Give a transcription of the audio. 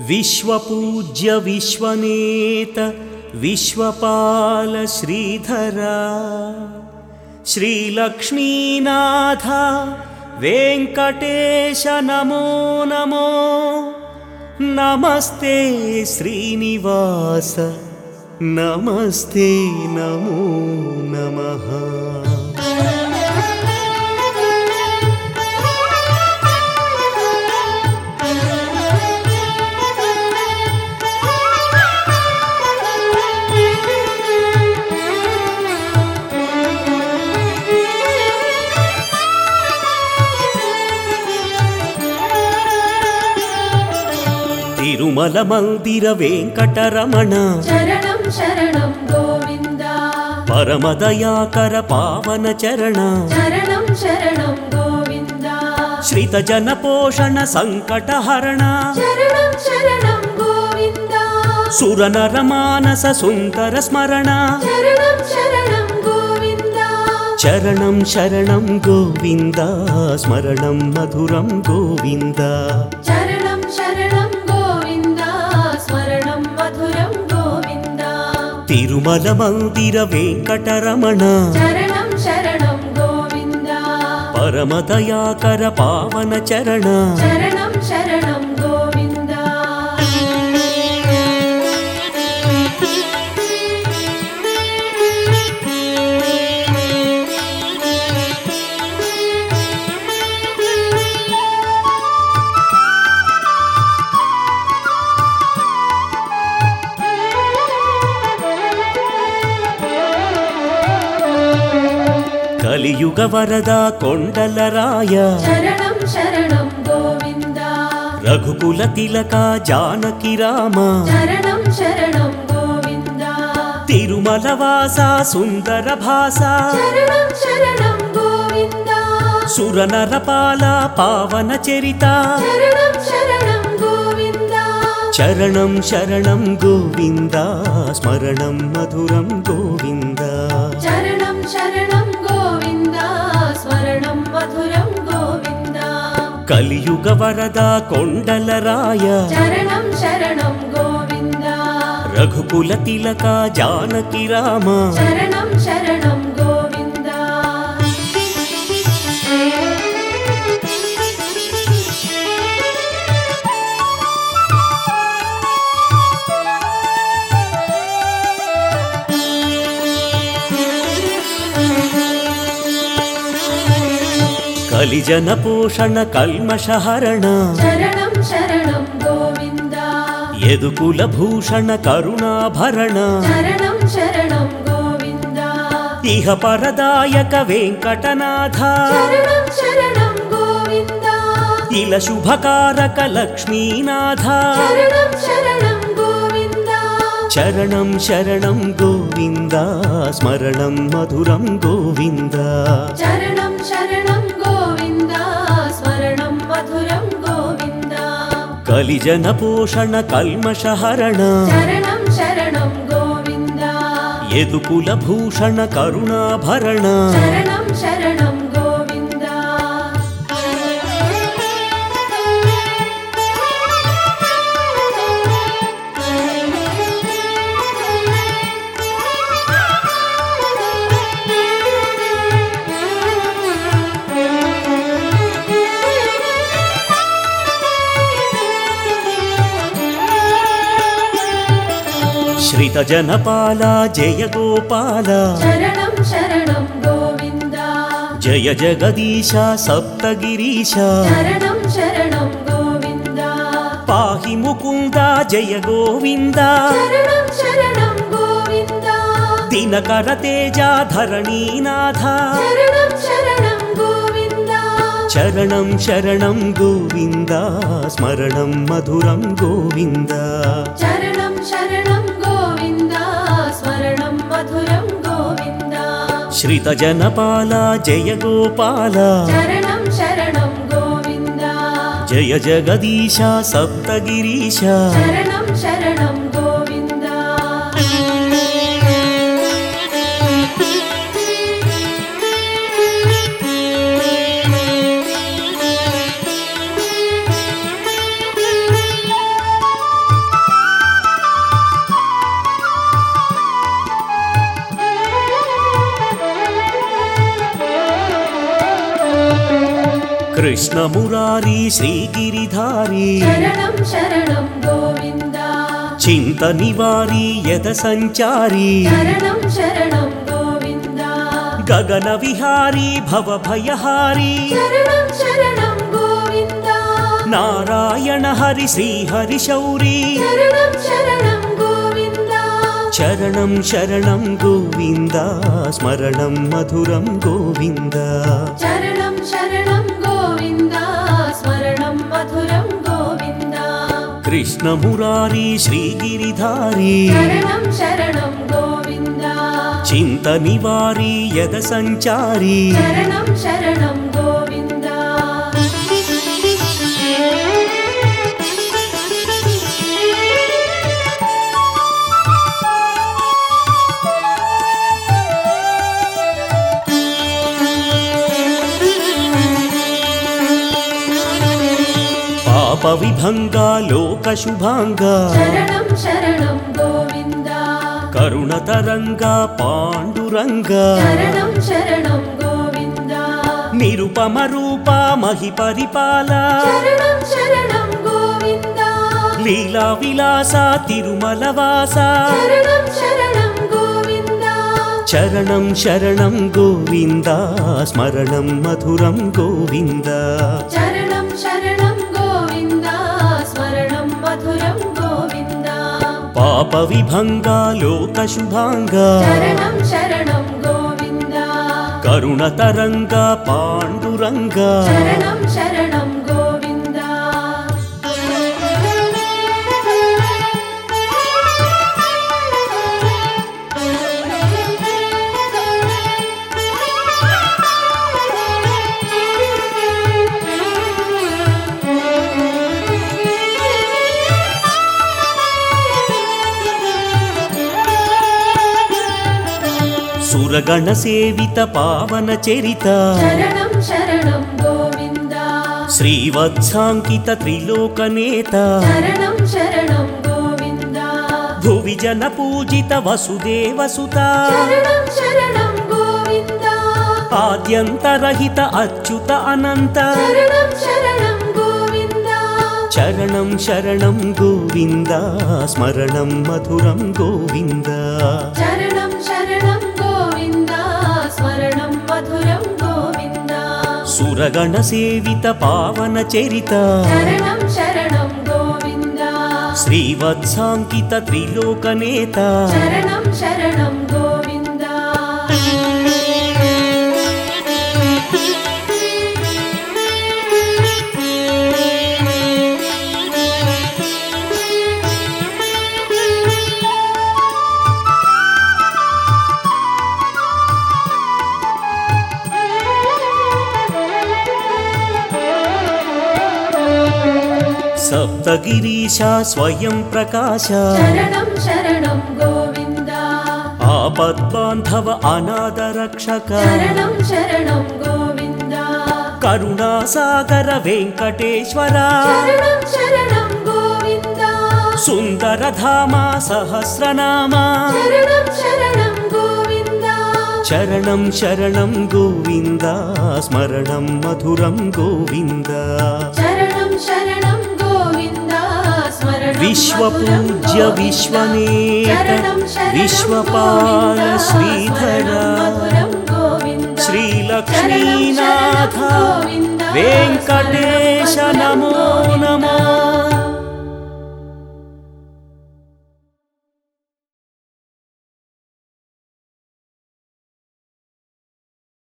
विश्वपूज्य विश्वनेत विश्वपाल श्रीधरा श्रीलक्ष्मीनाथ वेंकटेश नमो नमो नमस्ते श्रीनिवास नमस्ते नमो नमः। తిరుమల మందిర వెంకటరమణ శరణం శరణం గోవిందా పరమదయాకర పావన చరణ శరణం శరణం గోవిందా శ్రిత జన పోషణ సంకటహరణ శరణం శరణం గోవిందా సురనర మానస సుందర స్మరణ శరణం శరణం గోవిందా చరణం శరణం గోవింద స్మరణం మధురం గోవింద శరణం శరణం గోవిందా స్మరణం మధురం గోవిందా తిరుమల మందిర వెంకటరమణ శరణం శరణం గోవిందా పరమదయాకర పావన చరణ శరణం శరణం గోవిందా కలియుగ వరద కొండలరాయ శరణం శరణం గోవిందా రఘుకుల తిలక జానకి రామ శరణం శరణం గోవిందా తిరుమల వాస సుందర భాస శరణం శరణం గోవిందా సురనర పాల పావన చరిత శరణం శరణం గోవిందా చరణం శరణం గోవింద స్మరణం మధురం గోవింద శరణం శరణం గోవిందా స్మరణం మధురం గోవిందా కలియుగ వరద కొండలరాయ శరణం శరణం గోవిందా రఘుకుల తిలక జానకి రామ శరణం శరణం గోవిందా కలిజన పోషణ కల్మషహరణ శరణం శరణం గోవిందా యదుకుల భూషణ కరుణాభరణ శరణం శరణం గోవిందా ఇహ పరదాయక వెంకటనాథ శరణం శరణం గోవిందా ఇల శుభకారక లక్ష్మీనాథ శరణం శరణం గోవిందా చరణం శరణం గోవింద స్మరణం మధురం గోవింద శరణం శరణం గోవిందా స్మరణం మధురం గోవిందా కలిజన పోషణ కల్మషహరణ శరణం శరణం గోవిందా యదుకుల భూషణ కరుణాభరణ శరణం శరణం గోవిందా శ్రిత జనపాల జయ గోపాల శరణం శరణం గోవిందా జయ జగదీశ సప్తగిరీశ శరణం శరణం గోవిందా పాహి ముకుంద జయ గోవింద శరణం శరణం గోవిందా దినకర తేజ ధరణీనాథ శరణం శరణం గోవిందా చరణం శరణం గోవింద స్మరణం మధురం గోవింద శరణం శరణం గోవిందా స్మరణం మధురం గోవిందా శ్రిత జనపాల జయ గోపాల శరణం శరణం గోవిందా జయ జగదీశ సప్తగిరీశ శరణం శరణం గోవిందా కృష్ణమురారి శ్రీగిరిధారి శరణం శరణం గోవింద చింత నివారి యద సంచారి శరణం శరణం గోవింద గగన విహారి భవభయహారి శరణం శరణం గోవింద నారాయణ హరి శ్రీహరి శౌరి శరణం శరణం గోవింద చరణం శరణం గోవింద స్మరణం మధురం గోవింద చరణం శరణం గోవింద స్మరణం మధురం గోవింద కృష్ణమురారి శ్రీగిరిధారి శరణం శరణం గోవింద చింత నివారి యద సంచారి శరణం శరణం గోవింద పాప విభంగా లోక శుభాంగా శరణం శరణం గోవింద కరుణతరంగా పాండురంగా శరణం శరణం గోవింద నిరుపమ రూప మహి పరిపాల శరణం శరణం గోవింద లీలా విలాస తిరుమల వాస శరణం శరణం గోవింద చరణం శరణం గోవింద స్మరణం మధురం గోవింద చరణం శరణం గోవింద స్మరణం మధురం గోవింద పాప విభంగా లోక శుభాంగా శరణం శరణం గోవింద కరుణతరంగా పాండురంగా శరణం శరణం గోవింద సురగణ సేవిత పావన చరిత శరణం శరణం గోవింద శ్రీవత్సాంకిత త్రిలోకనేత శరణం శరణం గోవింద భువి జన పూజిత వసుదేవసుత శరణం శరణం గోవింద ఆద్యంతరహిత అచ్యుత అనంత శరణం శరణం గోవింద చరణం శరణం గోవింద స్మరణం మధురం గోవింద చరణం శరణం గోవింద స్మరణం మధురం గోవింద సురగణ సేవిత పావన చరిత శరణం శరణం గోవింద శ్రీవత్సాంకిత త్రిలోకనేత శరణం శరణం గోవింద సప్తగిరీశ స్వయం ప్రకాశ శరణం శరణం గోవింద ఆపద్బాంధవ అనాథ రక్షక శరణం శరణం గోవింద కరుణాసాగర వెంకటేశ్వర శరణం శరణం గోవింద సుందరధామ సహస్రనామ శరణం శరణం గోవింద చరణం శరణం గోవింద స్మరణం మధురం గోవింద శరణం శరణం గోవింద స్మరణం విశ్వపూజ్య మధురం విశ్వనేత శరణం శరణం విశ్వపాల గోవింద, శ్రీధర స్మరణం మధురం గోవింద శ్రీలక్ష్మీనాథ శరణం శరణం గోవింద, వెంకటేశ స్మరణం